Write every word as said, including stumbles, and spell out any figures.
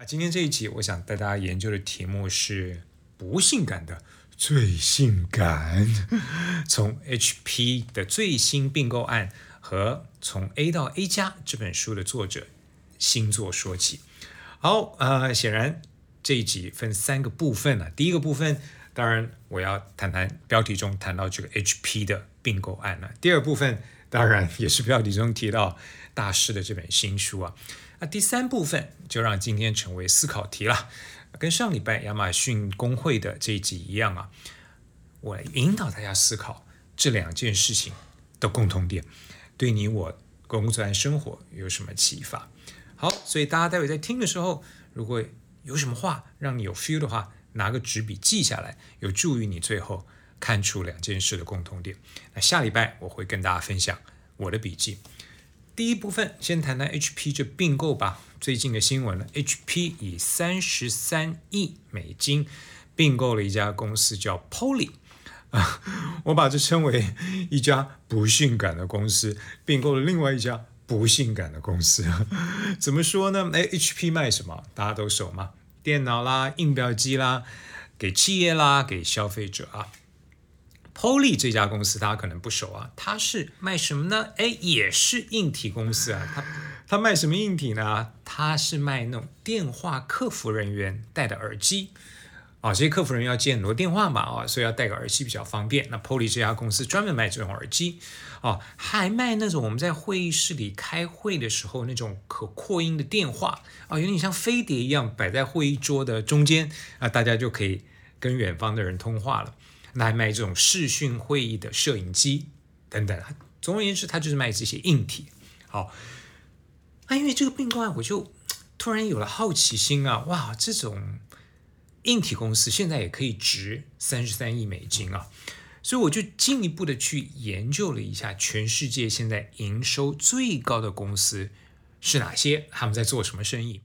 今天这一集，我想带大家研究的题目是不性感的最性感，从 H P 的最新并购案和从 A 到 A 加这本书的作者星座说起。好，呃，显然这一集分三个部分啊。第一个部分，当然我要谈谈标题中谈到这个 H P 的并购案了。第二部分，当然也是标题中提到大师的这本新书啊。那第三部分就让今天成为思考题了，跟上礼拜亚马逊工会的这一集一样啊，我引导大家思考这两件事情的共同点，对你我工作和生活有什么启发？好，所以大家待会在听的时候，如果有什么话让你有 feel 的话，拿个纸笔记下来，有助于你最后看出两件事的共同点。那下礼拜我会跟大家分享我的笔记。第一部分先谈谈 H P 这并购吧。最近的新闻呢 ，H P 以三十三亿美金并购了一家公司叫 Poly， 啊，我把这称为一家不性感的公司并购了另外一家不性感的公司。怎么说呢？哎 ，H P 卖什么？大家都熟吗？电脑啦、印表机啦，给企业啦，给消费者啊。Poly 这家公司大家可能不熟啊，它是卖什么呢？哎，也是硬体公司啊。它它卖什么硬体呢？它是卖那种电话客服人员戴的耳机啊，这些客服人员要接很多电话嘛啊，所以要戴个耳机比较方便。那 Poly 这家公司专门卖这种耳机啊，还卖那种我们在会议室里开会的时候那种可扩音的电话啊，有点像飞碟一样摆在会议桌的中间啊，大家就可以跟远方的人通话了。那还卖这种视讯会议的摄影机等等，总而言之，它就是卖这些硬体。好，那因为这个并购案，我就突然有了好奇心啊！哇，这种硬体公司现在也可以值三十三亿美金啊！所以我就进一步的去研究了一下，全世界现在营收最高的公司是哪些，他们在做什么生意。